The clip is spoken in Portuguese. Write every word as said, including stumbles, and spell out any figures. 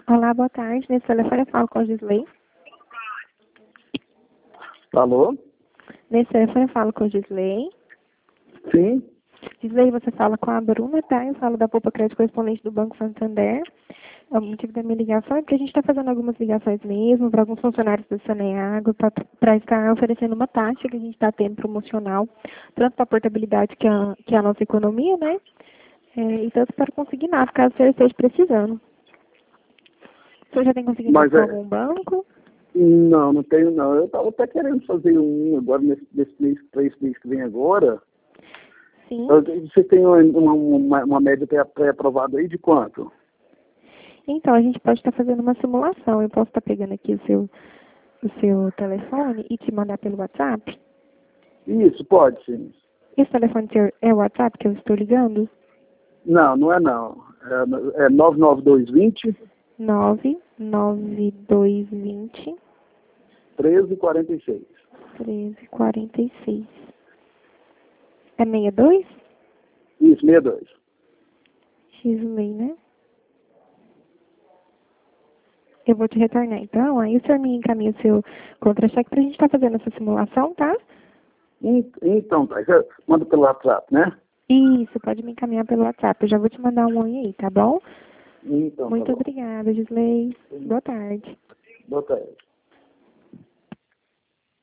Olá, boa tarde. Nesse telefone eu falo com a Gisley. Alô? Nesse telefone eu falo com a Gisley. Sim. Gisley, você fala com a Bruna, tá? Eu falo da Poupa Crédito Correspondente do Banco Santander. O motivo da minha ligação é porque a gente está fazendo algumas ligações mesmo para alguns funcionários da Saneago para estar oferecendo uma taxa que a gente está tendo promocional, tanto para a portabilidade que a, que é a nossa economia, né? É, e tanto para o consignado, caso você esteja precisando. O senhor já tem consignado Mas com é... algum banco? Não, não tenho não. Eu estava até querendo fazer um agora nesse, nesse mês, três meses que vem agora. Sim. Você tem uma, uma, uma média pré-aprovada aí de quanto? Então, a gente pode estar fazendo uma simulação. Eu posso estar pegando aqui o seu, o seu telefone e te mandar pelo WhatsApp? Isso, pode sim. Esse telefone seu é o WhatsApp que eu estou ligando? Não, não é não. É, é nove nove dois vinte nove nove dois vinte treze quarenta e seis. treze quarenta e seis. É sessenta e dois? Isso, sessenta e dois. Gisley, né? Eu vou te retornar então. Aí o senhor me encaminha o seu contra-cheque para a gente estar fazendo essa simulação, tá? Então, tá. Você manda pelo WhatsApp, né? Isso, pode me encaminhar pelo WhatsApp. Eu já vou te mandar um oi aí, tá bom? Então, Muito tá bom. obrigada, Gisley. Boa tarde. Boa tarde.